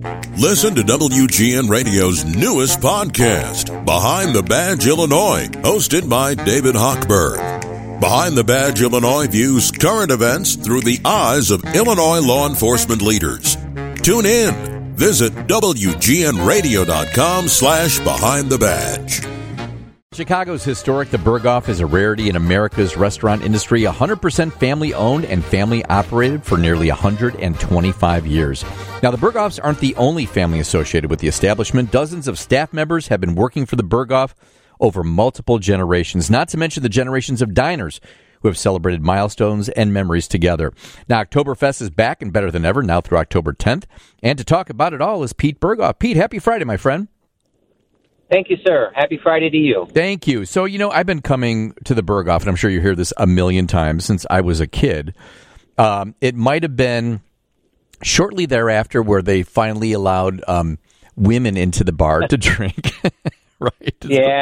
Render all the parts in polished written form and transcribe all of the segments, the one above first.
Listen to WGN Radio's newest podcast, Behind the Badge Illinois, hosted by David Hochberg. Behind the Badge Illinois views current events through the eyes of Illinois law enforcement leaders. Tune in. Visit WGNRadio.com/Behind the Badge. Chicago's historic The Berghoff is a rarity in America's restaurant industry, 100% family-owned and family-operated for nearly 125 years. Now, the Berghoffs aren't the only family associated with the establishment. Dozens of staff members have been working for the Berghoff over multiple generations, not to mention the generations of diners who have celebrated milestones and memories together. Now, Oktoberfest is back and better than ever, now through October 10th. And to talk about it all is Pete Berghoff. Pete, happy Friday, my friend. Thank you, sir. Happy Friday to you. Thank you. So, I've been coming to the Berghoff, and I'm sure you hear this a million times since I was a kid. It might have been shortly thereafter where they finally allowed women into the bar to drink, right?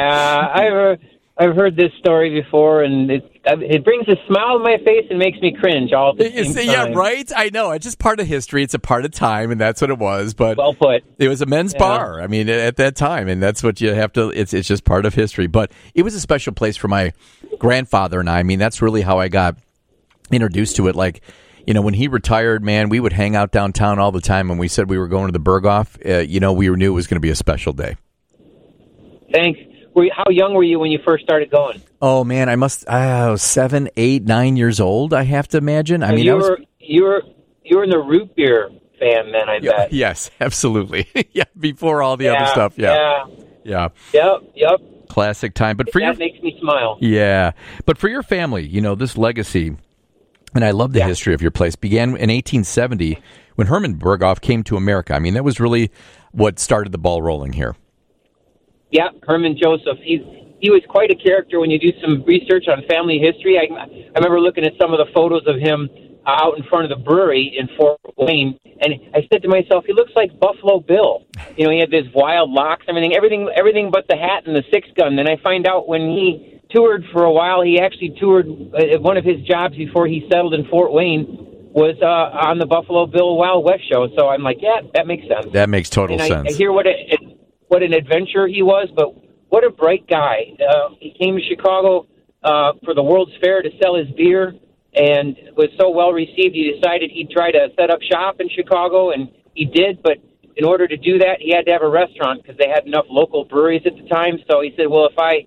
Yeah, I've heard this story before, and it brings a smile to my face and makes me cringe all the time. Yeah, right? I know. It's just part of history. It's a part of time, and that's what it was. But well put. It was a men's bar, I mean, at that time, and that's what you have to, it's just part of history. But it was a special place for my grandfather and I. I mean, that's really how I got introduced to it. Like, when he retired, man, we would hang out downtown all the time, and we said we were going to the Berghoff. We knew it was going to be a special day. Thanks. How young were you when you first started going? Oh man, I was 7, 8, 9 years old. I have to imagine. I mean, you were in the root beer fan then, I bet. Yes, absolutely. Yeah, before all the other stuff. Yeah. Yep. Classic time. But that makes me smile. Yeah, but for your family, this legacy, and I love the history of your place. Began in 1870 when Herman Berghoff came to America. I mean, that was really what started the ball rolling here. Yeah, Herman Joseph. He was quite a character when you do some research on family history. I remember looking at some of the photos of him out in front of the brewery in Fort Wayne, and I said to myself, he looks like Buffalo Bill. He had this wild locks, everything but the hat and the six gun. Then I find out when he toured for a while, he actually toured. One of his jobs before he settled in Fort Wayne was on the Buffalo Bill Wild West show. So I'm like, yeah, that makes sense. That makes total sense. I hear what an adventurer he was, but what a bright guy. He came to Chicago for the World's Fair to sell his beer and was so well received he decided he'd try to set up shop in Chicago, and he did, but in order to do that, he had to have a restaurant because they had enough local breweries at the time. So he said, well, if I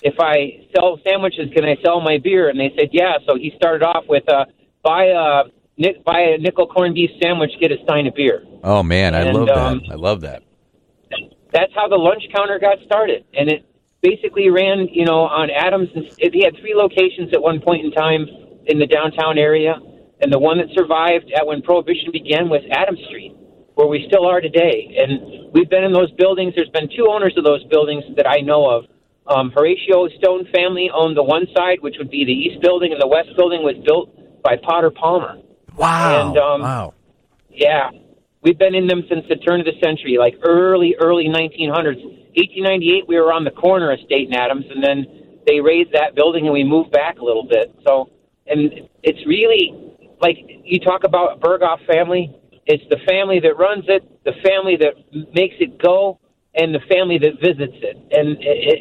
sell sandwiches, can I sell my beer? And they said, yeah. So he started off with buy a nickel corned beef sandwich, get a stein of beer. Oh, man, I love that. I love that. That's how the lunch counter got started, and it basically ran, on Adams. He had 3 locations at one point in time in the downtown area, and the one that survived when Prohibition began was Adams Street, where we still are today. And we've been in those buildings. There's been 2 owners of those buildings that I know of. Horatio Stone family owned the one side, which would be the east building, and the west building was built by Potter Palmer. Wow. And, wow. Yeah. We've been in them since the turn of the century, like early 1900s. 1898, we were on the corner of State and Adams, and then they raised that building, and we moved back a little bit. So, and it's really, like you talk about a Berghoff family, it's the family that runs it, the family that makes it go, and the family that visits it. And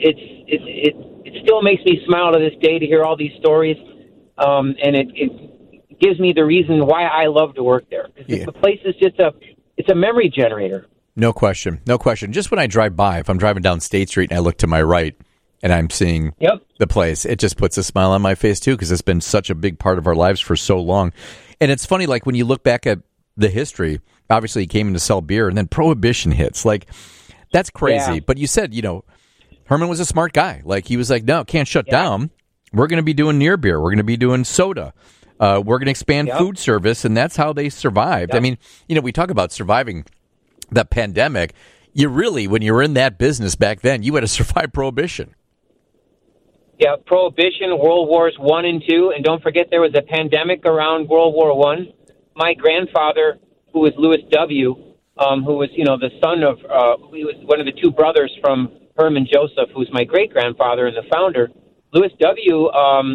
it still makes me smile to this day to hear all these stories, and it gives me the reason why I love to work there. The place is just it's a memory generator. No question. Just when I drive by, if I'm driving down State Street and I look to my right and I'm seeing the place, it just puts a smile on my face too, because it's been such a big part of our lives for so long. And it's funny, like when you look back at the history, obviously he came in to sell beer and then Prohibition hits. Like, that's crazy. Yeah. But you said, Herman was a smart guy. Like, he was like, no, can't shut down. We're going to be doing near beer. We're going to be doing soda. We're going to expand food service, and that's how they survived. I mean, we talk about surviving the pandemic. You really, when you were in that business back then, you had to survive Prohibition. Yeah, Prohibition, World Wars I and II, and don't forget there was a pandemic around World War I. My grandfather, who was Louis W., who was, the son of, he was one of the 2 brothers from Herman Joseph, who's my great-grandfather and the founder. Louis W.,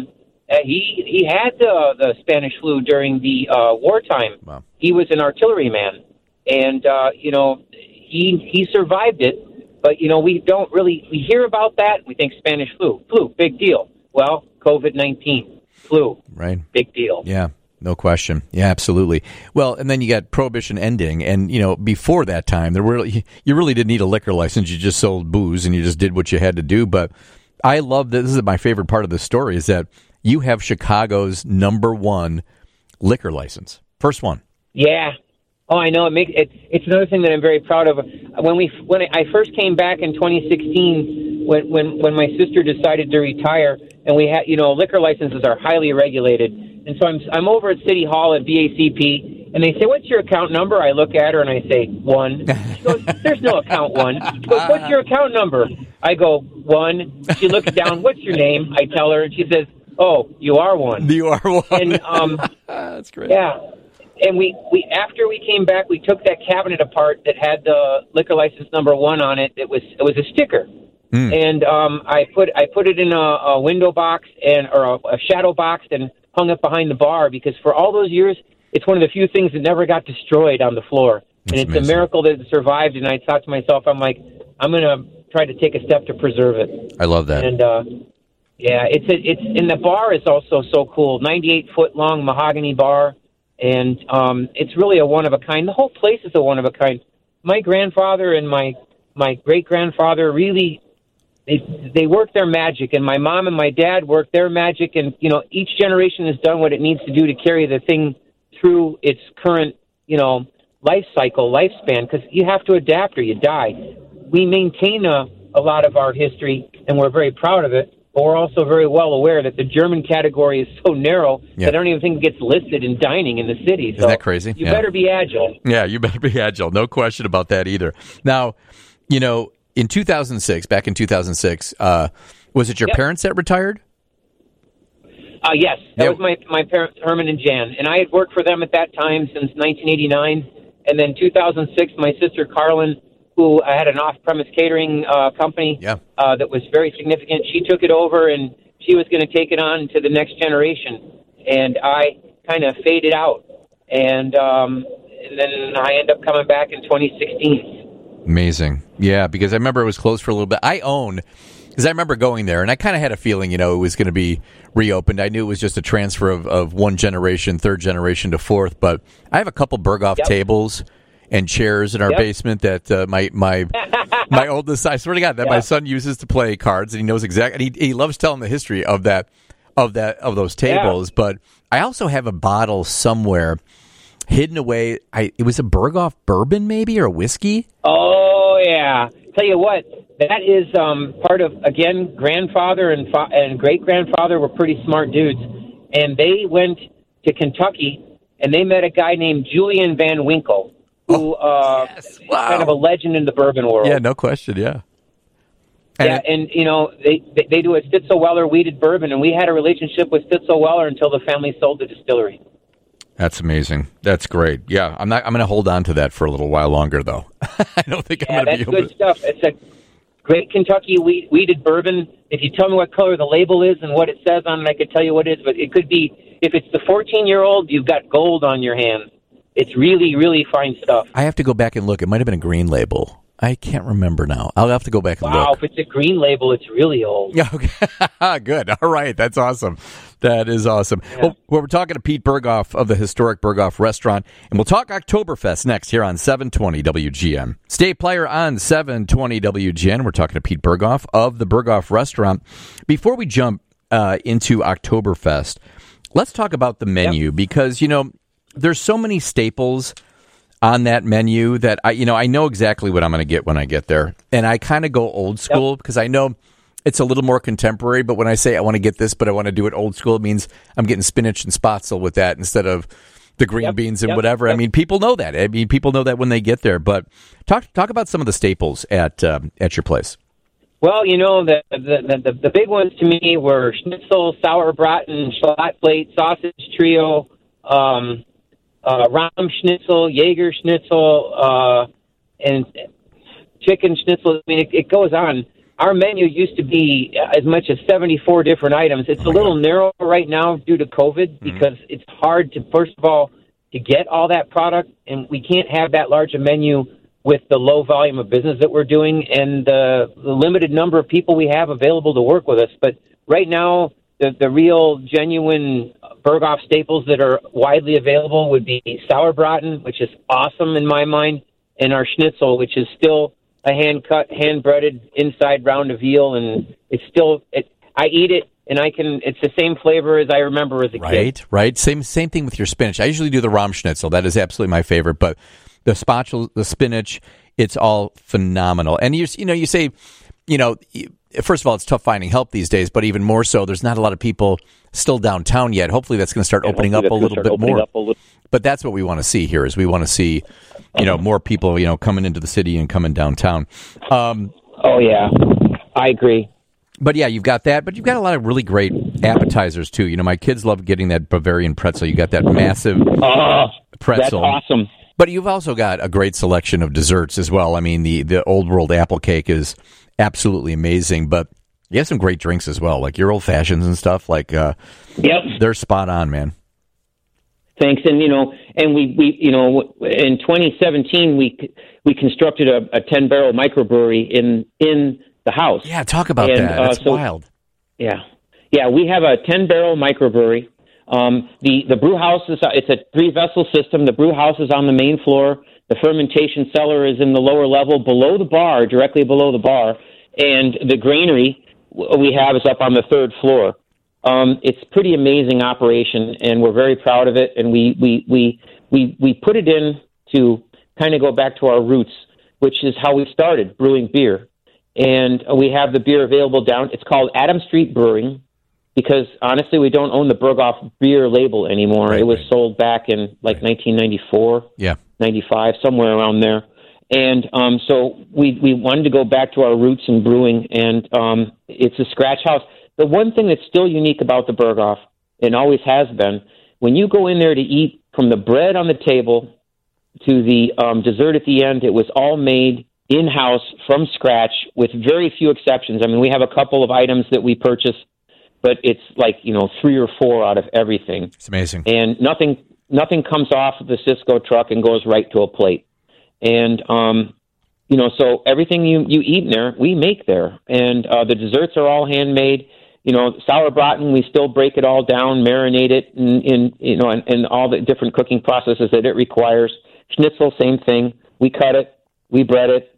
he had the Spanish flu during the wartime. Wow. He was an artilleryman. And, he survived it. But, we hear about that. We think Spanish flu, big deal. Well, COVID-19, flu, right, big deal. Yeah, no question. Yeah, absolutely. Well, and then you got Prohibition ending, and before that time, you really didn't need a liquor license. You just sold booze, and you just did what you had to do. But I love that. This is my favorite part of the story is that you have Chicago's #1 liquor license, first one. Yeah. Oh, I know. It's another thing that I'm very proud of. When I first came back in 2016, when my sister decided to retire, and we had, liquor licenses are highly regulated, and so I'm over at City Hall at BACP, and they say, "What's your account number?" I look at her and I say, 1. She goes, "There's no account 1." She goes, "What's your account number?" I go, 1. She looks down. "What's your name?" I tell her, and she says, "Oh, you are 1." You are 1. And that's great. Yeah. And we after we came back, we took that cabinet apart that had the liquor license #1 on it. It was a sticker, and I put it in a window box or a shadow box and hung it behind the bar because for all those years, it's one of the few things that never got destroyed on the floor, and it's amazing. A miracle that it survived. And I thought to myself, I'm gonna try to take a step to preserve it. I love that. And it's and the bar is also so cool. 98-foot long mahogany bar. And it's really a one-of-a-kind. The whole place is a one-of-a-kind. My grandfather and my great-grandfather really, they worked their magic, and my mom and my dad worked their magic, and, each generation has done what it needs to do to carry the thing through its current, lifespan, because you have to adapt or you die. We maintain a lot of our history, and we're very proud of it. But we're also very well aware that the German category is so narrow that I don't even think it gets listed in dining in the city. So isn't that crazy? You better be agile. Yeah, you better be agile. No question about that either. Now, in 2006, back in 2006, was it your parents that retired? Yes. That was my parents, Herman and Jan. And I had worked for them at that time since 1989. And then 2006, my sister Carlin, who had an off-premise catering company that was very significant. She took it over, and she was going to take it on to the next generation. And I kind of faded out. And then I ended up coming back in 2016. Amazing. Yeah, because I remember it was closed for a little bit. Because I remember going there, and I kind of had a feeling, it was going to be reopened. I knew it was just a transfer of one generation, third generation to fourth. But I have a couple Berghoff tables and chairs in our basement that my oldest, I swear to God, that my son uses to play cards, and he knows exactly. And he loves telling the history of those tables. But I also have a bottle somewhere hidden away. It was a Berghoff bourbon, maybe, or a whiskey. Oh yeah, tell you what, that is part of, again, grandfather and great grandfather were pretty smart dudes, and they went to Kentucky and they met a guy named Julian Van Winkle, who is kind of a legend in the bourbon world. Yeah, no question, yeah. And they do a Stitzel-Weller wheated bourbon, and we had a relationship with Stitzel-Weller until the family sold the distillery. That's amazing. That's great. Yeah, I'm going to hold on to that for a little while longer, though. I don't think I'm going to be able to. That's good stuff. It's a great Kentucky wheated bourbon. If you tell me what color the label is and what it says on it, I could tell you what it is. But it could be, if it's the 14-year-old, you've got gold on your hands. It's really, really fine stuff. I have to go back and look. It might have been a green label. I can't remember now. I'll have to go back and look. Wow, if it's a green label, it's really old. Yeah, okay. Good. All right. That's awesome. That is awesome. Yeah. Well, we're talking to Pete Berghoff of the historic Berghoff Restaurant, and we'll talk Oktoberfest next here on 720 WGN. State player on 720 WGN. We're talking to Pete Berghoff of the Berghoff Restaurant. Before we jump into Oktoberfest, let's talk about the menu because, there's so many staples on that menu that I know exactly what I'm going to get when I get there. And I kind of go old school because I know it's a little more contemporary. But when I say I want to get this, but I want to do it old school, it means I'm getting spinach and spatzel with that instead of the green beans and whatever. I mean, people know that. I mean, people know that when they get there. But talk about some of the staples at your place. Well, the big ones to me were schnitzel, sauerbraten, schlatt plate, sausage trio, Rahm schnitzel, Jaeger schnitzel, and chicken schnitzel. I mean, it goes on. Our menu used to be as much as 74 different items. It's a little narrow right now due to COVID because it's hard to, first of all, to get all that product, and we can't have that large a menu with the low volume of business that we're doing and the limited number of people we have available to work with us. But right now, the real genuine Berghoff staples that are widely available would be sauerbraten, which is awesome in my mind, and our schnitzel, which is still a hand-cut, hand-breaded inside round of veal, and it's still I eat it, and it's the same flavor as I remember as a kid. Right. Same thing with your spinach. I usually do the Rahm schnitzel. That is absolutely my favorite, but the spinach, it's all phenomenal. And you say, first of all, it's tough finding help these days, but even more so, there's not a lot of people still downtown yet. Hopefully that's going to start opening up a little bit more. But that's what we want to see here, is we want to see, more people, coming into the city and coming downtown. Oh, yeah. I agree. But yeah, you've got that, but you've got a lot of really great appetizers too. My kids love getting that Bavarian pretzel. You got that massive pretzel. That's awesome. But you've also got a great selection of desserts as well. I mean, the Old World apple cake is absolutely amazing, but you have some great drinks as well, like your old fashions and stuff. Like, they're spot on, man. Thanks, and we in 2017 we constructed a 10-barrel microbrewery in the house. Yeah, talk about that. That's wild. Yeah, we have a 10-barrel microbrewery. The brew house it's a 3-vessel system. The brew house is on the main floor. The fermentation cellar is in the lower level, below the bar, directly below the bar, and the granary we have is up on the 3rd floor. It's pretty amazing operation, and we're very proud of it. And we put it in to kind of go back to our roots, which is how we started brewing beer. And we have the beer available down. It's called Adam Street Brewing because, honestly, we don't own the Berghoff beer label anymore. It was sold back in, 1994, 95, somewhere around there. And so we wanted to go back to our roots in brewing, and it's a scratch house. The one thing that's still unique about the Berghoff, and always has been, when you go in there to eat, from the bread on the table to the dessert at the end, it was all made in-house from scratch with very few exceptions. I mean, we have a couple of items that we purchase, but it's 3 or 4 out of everything. It's amazing. And nothing comes off of the Cisco truck and goes right to a plate. And, so everything you eat in there, we make there. And the desserts are all handmade. Sauerbraten, we still break it all down, marinate it in all the different cooking processes that it requires. Schnitzel, same thing. We cut it, we bread it,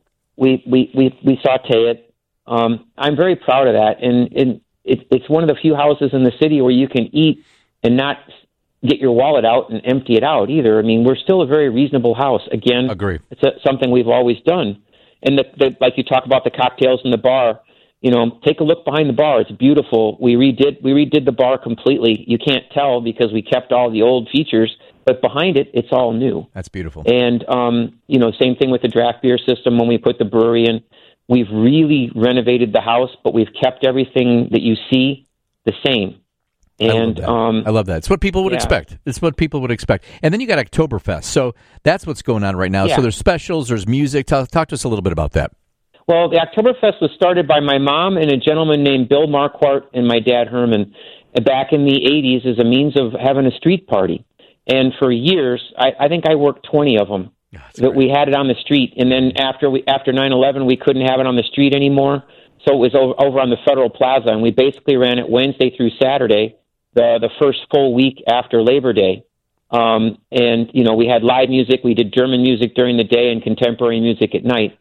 we saute it. I'm very proud of that. And it's one of the few houses in the city where you can eat and not get your wallet out and empty it out either. I mean, we're still a very reasonable house. Again, agree. It's something we've always done. And like you talk about the cocktails in the bar, take a look behind the bar. It's beautiful. We redid the bar completely. You can't tell because we kept all the old features, but behind it, it's all new. That's beautiful. And, same thing with the draft beer system when we put the brewery in. We've really renovated the house, but we've kept everything that you see the same. And I love that. It's what people would expect. It's what people would expect. And then you got Oktoberfest. So that's what's going on right now. Yeah. So there's specials, there's music. Talk to us a little bit about that. Well, the Oktoberfest was started by my mom and a gentleman named Bill Marquardt and my dad Herman back in the 80s as a means of having a street party. And for years, I think I worked 20 of them. That we had it on the street. And then after 9/11, we couldn't have it on the street anymore. So it was over on the Federal Plaza, and we basically ran it Wednesday through Saturday, the first full week after Labor Day. And, we had live music. We did German music during the day and contemporary music at night.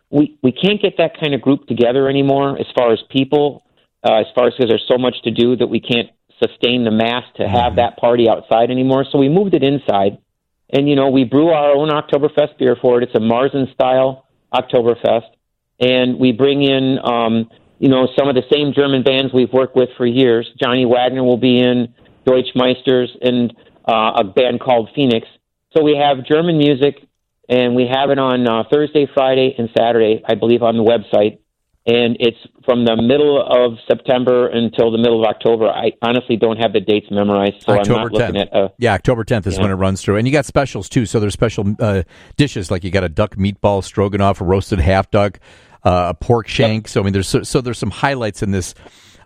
We can't get that kind of group together anymore as far as people, because there's so much to do that we can't sustain the mass to have that party outside anymore. So we moved it inside. And, we brew our own Oktoberfest beer for it. It's a Marzen-style Oktoberfest. And we bring in, some of the same German bands we've worked with for years. Johnny Wagner will be in, Deutschmeisters, and a band called Phoenix. So we have German music, and we have it on Thursday, Friday, and Saturday, I believe, on the website. And it's from the middle of September until the middle of October. I honestly don't have the dates memorized, so October I'm not looking 10th. at... October 10th is when it runs through. And you got specials, too. So there's special dishes, like you got a duck meatball stroganoff, a roasted half duck, a pork shank. Yep. So, I mean, there's some highlights in this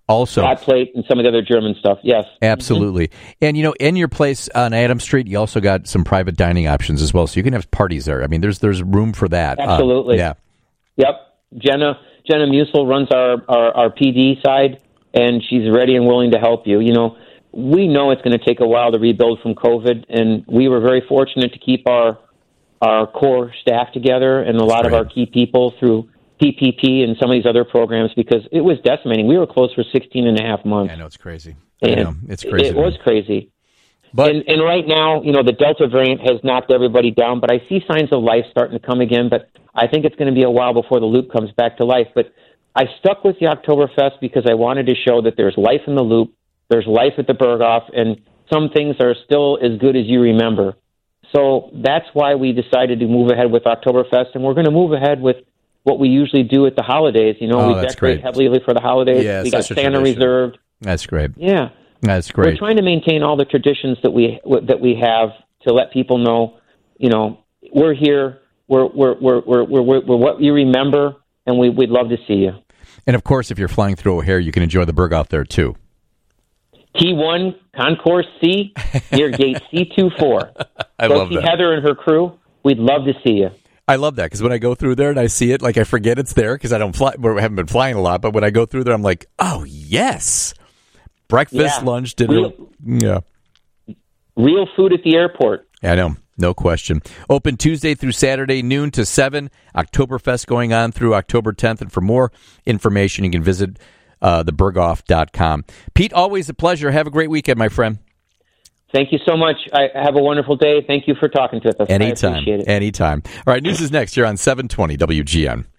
Also, Hot Plate and some of the other German stuff. Yes, absolutely. And in your place on Adams Street, you also got some private dining options as well, so you can have parties there. I mean, there's room for that. Absolutely. Yeah. Yep. Jenna Musel runs our PD side, and she's ready and willing to help you. We know it's going to take a while to rebuild from COVID, and we were very fortunate to keep our core staff together and a lot of our key people through PPP and some of these other programs, because it was decimating. We were closed for 16 and a half months. I know, it's crazy. It's crazy. It was crazy. But and right now, the Delta variant has knocked everybody down, but I see signs of life starting to come again, but I think it's going to be a while before the Loop comes back to life. But I stuck with the Oktoberfest because I wanted to show that there's life in the Loop, there's life at the Berghoff, and some things are still as good as you remember. So that's why we decided to move ahead with Oktoberfest, and we're going to move ahead with what we usually do at the holidays. We decorate heavily for the holidays. Yeah, we got Santa reserved. That's great. Yeah, that's great. We're trying to maintain all the traditions that we have to let people know, we're here. We're what you remember, and we'd love to see you. And of course, if you're flying through O'Hare, you can enjoy the Berghoff there too. T1 Concourse C near gate C24. I love that. Heather and her crew. We'd love to see you. I love that because when I go through there and I see it, I forget it's there because I haven't been flying a lot. But when I go through there, I'm like, oh yes, breakfast, lunch, dinner, real food at the airport. Yeah, I know, no question. Open Tuesday through Saturday, noon to 7. Oktoberfest going on through October 10th, and for more information, you can visit theberghoff.com. Pete, always a pleasure. Have a great weekend, my friend. Thank you so much. I have a wonderful day. Thank you for talking to us. Anytime. I appreciate it. Anytime. All right, news is next here on 720 WGN.